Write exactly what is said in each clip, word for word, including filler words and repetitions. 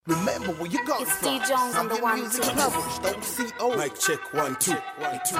Remember where you got It's from. D Jones on the Some one, music two. lovers, don't C O. Mic check one two. One, two.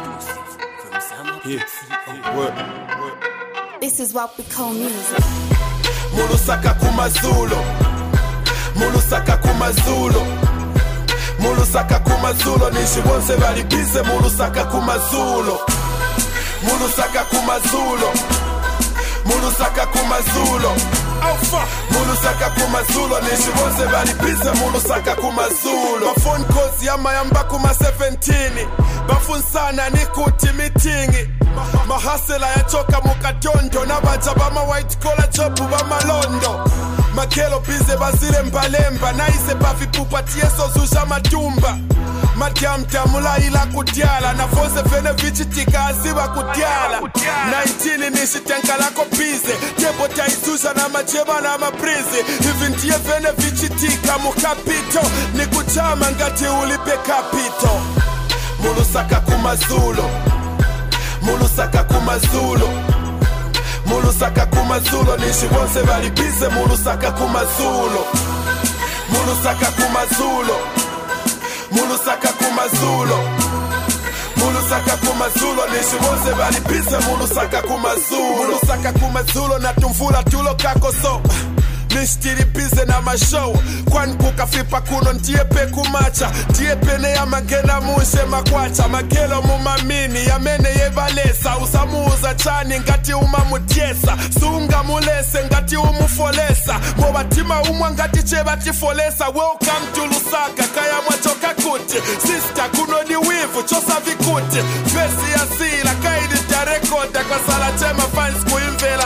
Yeah. What? This is what we call music. Mulusaka kumazulu. Mulusaka kumazulu. Mulusaka kumazulu. Nishi bonse bali bize mulusaka kumazulu. Mulusaka kumazulu. Mulusaka kumazulu. Alpha. Mulusaka kumazulu. Nishi bonse bali bize mulusaka kumazulu. Ma phone calls yama yamba kuma seventeen. Bafunsana nikuti meeting. Mahasela yachoka mukatondo nabaja bama white collar job bamalondo. Makelo bize bazile mbalemba naise bavipupa tieso zusha matumba. Madiam tamula ila kudiala na fose fene vichitika aziba kudiala. nineteen nishi tenka lako bize tebo taizusha na majeba na maprizi. Even tie fene vichitika mukapito ni kuchama ngati ulipe kapito. Mulusaka kumazulu. Mulusaka kumazulu. Mulusaka kumazulu. Nishi bonse bali bize mulusaka kumazulu. Mulusaka kumazulu. Mulusaka kumazulu. Mulusaka kumazulu. Nishi bonse bali bize mulusaka kumazulu. Mulusaka kumazulu na tumvula tulo kakoso. Nishtiri bize na mashow. Kwani kukafipa kuno ntiepe kumacha. Tiepe ne ya magena mushe makwacha. Magelo mumamini ya mene yevalesa. Usamuuza chani ngati umamutiesa. Sunga mulese ngati umufolesa. Mwabatima umwa ngati cheba tifolesa. Welcome to Lusaka kaya mwachoka kuti. Sister kuno ni wivu chosa vikuti. Fesi ya sila kaidi tarekoda. Kwa sala chema fans kuimvela.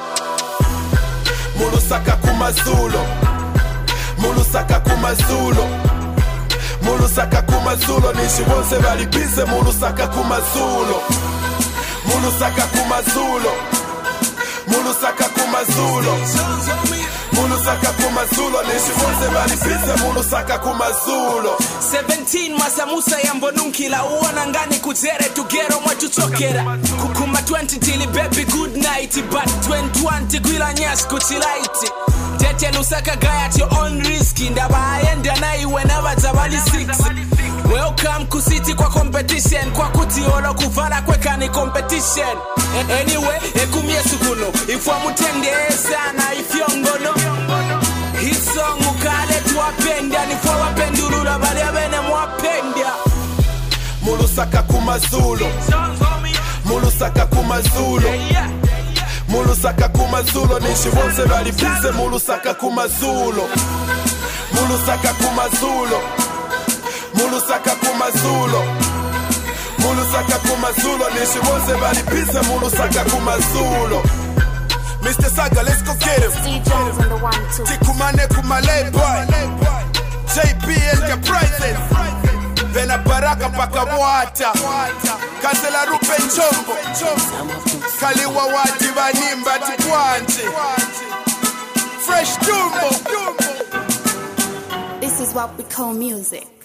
Mulusaka kumazulu. Mulusaka kumazulu. Mulusaka kumazulu. Nishi bonse bali bize mulusaka kumazulu. Mulusaka kumazulu. Mulusaka kumazulu. Mulusaka kumazulu. Nishi bonse bali bize mulusaka kumazulu. seventeen masamusa yambonunkila uona ngani kuzere tugero mwachuchokera kukuma twenty tili baby good night but twenty-one tigwila nyash kuchilaiti tete Lusaka guy at your own risk ndaba aenda na iwe nabaza bali six. Welcome kusiti kwa competition kwa kuti olo kuvala kweka ni competition. Anyway ekumye sukuno ifwa mutende sana ifyongono his song ukale tuwapenda nifwa wapendulula bali abene mwapenda. Mulusaka kumazulu. Mulusaka kumazulu. Mulusaka kumazulu. Nishi bonse bali bize mulusaka kumazulu. Mulusaka kumazulu. Mulusaka kumazulu. Mulusaka kumazulu. Nishi bonse bali bize mulusaka kumazulu. Mister Saga, let's go get him. D Jones on the one, two. Tikumane kumale boy. J P Enterprises. Vena baraka paka mwata. Kazela rupe chombo. Kaliwa wati vanimba tikwanje. Fresh Jumbo. This is what we call music.